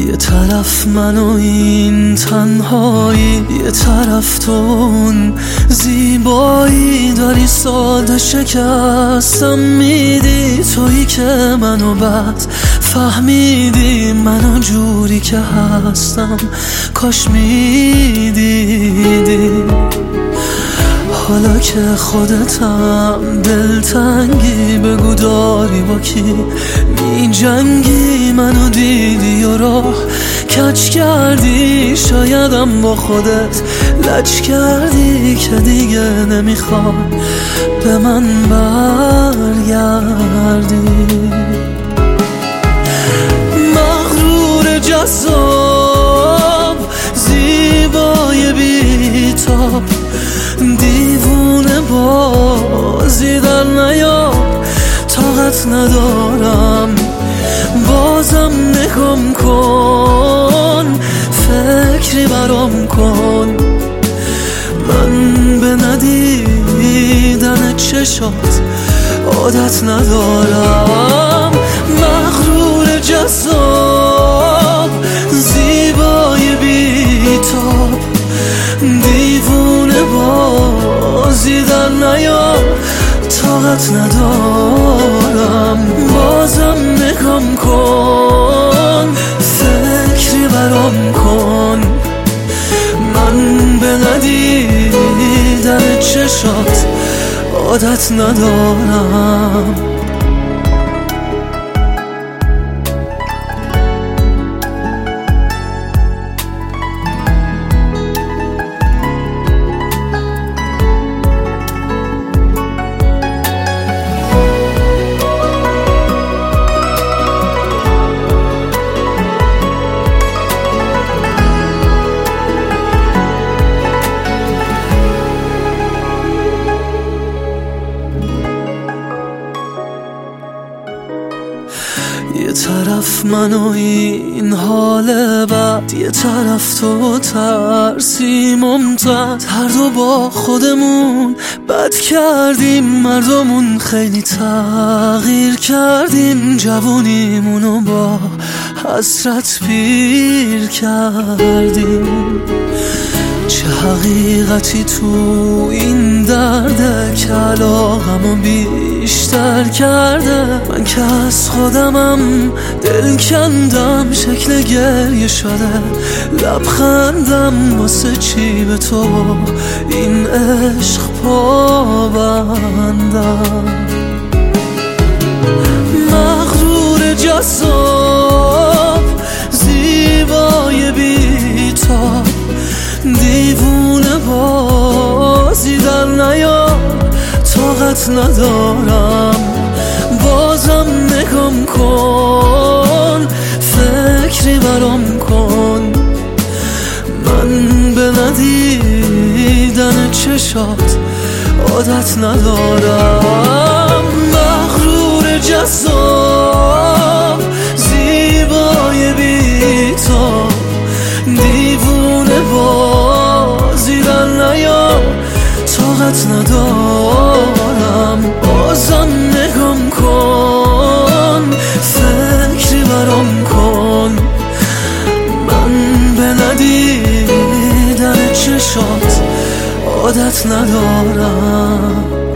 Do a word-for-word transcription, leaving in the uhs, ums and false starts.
یه طرف من و این تنهایی، یه طرف تو اون زیبایی. داری ساده شکستم میدی، تویی که منو بد فهمیدی. منو جوری که هستم کاش میدیدی. حالا که خودتم دلتنگی، بگو داری با کی می جنگی. منو دیدی و راه کج کردی، شایدم با خودت لج کردی که دیگه نمیخوای به من برگردی. مغرور جذاب زیبای بی‌تاب، دیوونه بازی در نیار. طاقت ندارم بازم نگم کن، فکری برام کن. من به ندیدن چشات عادت ندارم. مغرور جذاب زیبای بی‌تاب، دیوونه بازی در نیار. طاقت ندارم بازم نگم کن، فکری برام کن. من به ندیدن چشات عادت ندارم. یه طرف من و این حال بد، یه طرف تو ترسی ممتد. هر دو با خودمون بد کردیم، مردمون خیلی تغییر کردیم. جوونیمونو با حسرت پیر کردیم. چه حقیقتی تو این درده که علاقمو بیشتر کرده. من که از خودمم دل کندم، شکل گریه شده لبخندم. واسه چی به تو این عشق پابندم؟ مغرور جذاب زیبای بی‌تاب، دیوونه بازی در نیار. طاقت ندارم بازم نگم کن، فکری برام کن. من به ندیدن چشات عادت ندارم. مغرور جذاب زیبای بی‌تاب، دیوونه بازی در نیار. طاقت ندارم بازم نگم کن، فکری برام کن. من به ندیدن چشات عادت ندارم.